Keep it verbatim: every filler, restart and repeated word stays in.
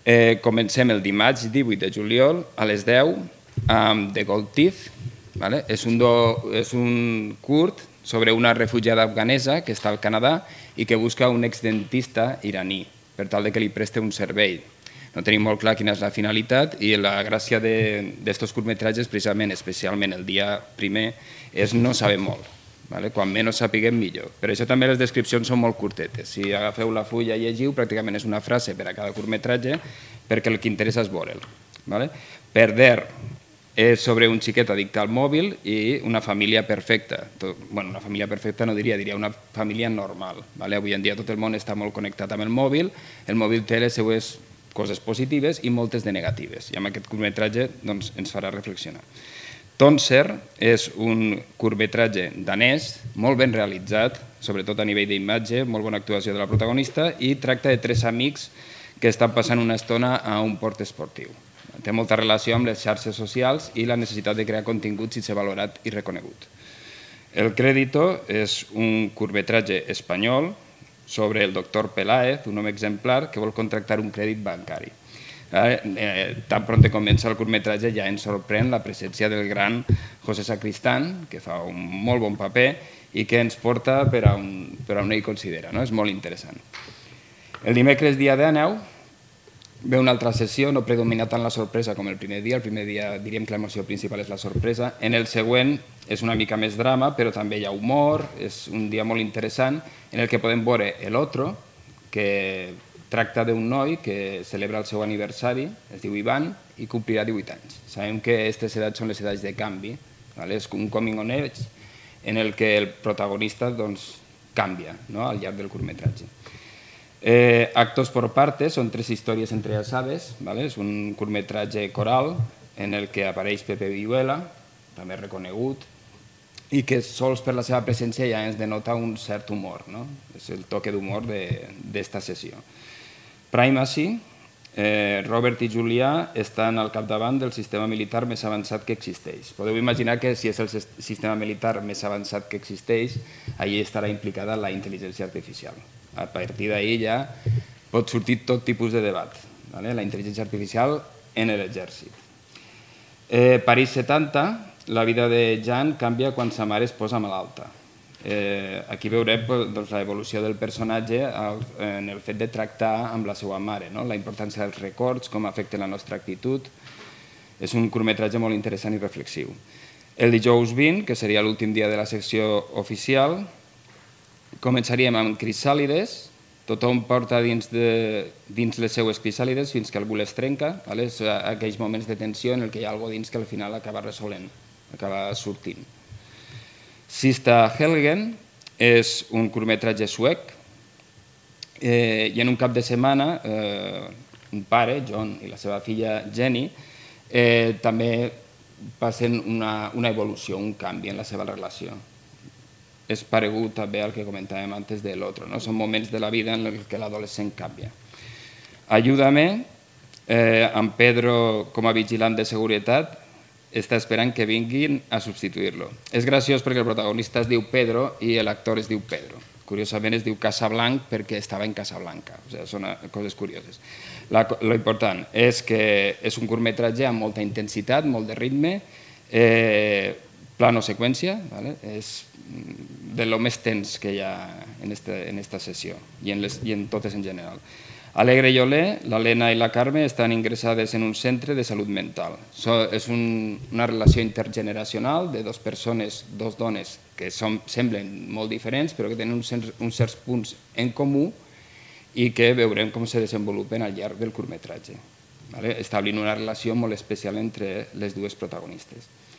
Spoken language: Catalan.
Comencem el dimarts divuit de juliol a les deu amb The Gold Teeth. És un curt sobre una refugiada afganesa que està al Canadà i que busca un exdentista iraní per tal que li preste un servei. No tenim molt clar quina és la finalitat i la gràcia d'aquests curtmetratges, precisament, especialment el dia primer, és no saber molt. Quan menys sapiguem, millor. Per això també les descripcions són molt curtetes. Si agafeu la fulla i llegiu, pràcticament és una frase per a cada curtmetratge, perquè el que interessa és veure'l. Perder és sobre un xiquet addicte al mòbil i una família perfecta. Bé, una família perfecta no diria, diria una família normal. Avui en dia tot el món està molt connectat amb el mòbil, el mòbil té les seues coses positives i moltes de negatives. I amb aquest curtmetratge ens farà reflexionar. Tonser és un curtmetratge danès, molt ben realitzat, sobretot a nivell d'imatge, molt bona actuació de la protagonista, i tracta de tres amics que estan passant una estona a un port esportiu. Té molta relació amb les xarxes socials i la necessitat de crear continguts i ser valorat i reconegut. El Crédito és un curtmetratge espanyol sobre el doctor Peláez, un home exemplar que vol contractar un crèdit bancari. Tan pront comença el curtmetratge ja ens sorprèn la presència del gran José Sacristán, que fa un molt bon paper i que ens porta per on ell considera. És molt interessant. El dimecres, dia dinou, ve una altra sessió, no predomina tant la sorpresa com el primer dia. El primer dia diríem que l'emoció principal és la sorpresa. En el següent és una mica més drama, però també hi ha humor. És un dia molt interessant en el que podem veure El Otro, que tracta d'un noi que celebra el seu aniversari, es diu Ivan, i complirà divuit anys. Sabem que aquestes edats són les edats de canvi, és un coming on age en el que el protagonista canvia al llarg del curtmetratge. Actos por partes són tres històries entrellaçades, és un curtmetratge coral en el que apareix Pepe Villuela, també reconegut, i que sols per la seva presència ja ens denota un cert humor, és el toque d'humor d'esta sessió. Primacy, Robert i Julià estan al capdavant del sistema militar més avançat que existeix. Podeu imaginar que si és el sistema militar més avançat que existeix, allí estarà implicada la intel·ligència artificial. A partir d'ahir ja pot sortir tot tipus de debat, la intel·ligència artificial en l'exèrcit. París setanta, la vida de Jan canvia quan sa mare es posa malalta. Aquí veurem l'evolució del personatge en el fet de tractar amb la seva mare, la importància dels records, com afecten la nostra actitud. És un curtmetratge molt interessant i reflexiu. El dijous vint, que seria l'últim dia de la secció oficial, començaríem amb crisàlides. Tothom porta dins les seues crisàlides fins que algú les trenca. Aquells moments de tensió en què hi ha alguna cosa dins que al final acaba resolent, acaba sortint. Sista Helgen és un curtmetratge suec i en un cap de setmana un pare, John, i la seva filla Jenny també passen una evolució, un canvi en la seva relació. És paregut també al que comentàvem antes de l'Otro. Són moments de la vida en què l'adolescent canvia. Ayúdame, amb Pedro com a vigilant de seguretat, està esperant que vinguin a substituir-lo. És graciós perquè el protagonista es diu Pedro i l'actor es diu Pedro. Curiosament es diu Casablanc perquè estava en Casablanca. Són coses curioses. L'important és que és un curtmetratge amb molta intensitat, molt de ritme, plano seqüència, és de lo més tens que hi ha en aquesta sessió i en totes en general. Alegre i Olé, l'Helena i la Carme estan ingressades en un centre de salut mental. És una relació intergeneracional de dues persones, dues dones que semblen molt diferents però que tenen uns certs punts en comú i que veurem com se desenvolupen al llarg del curtmetratge, establint una relació molt especial entre les dues protagonistes.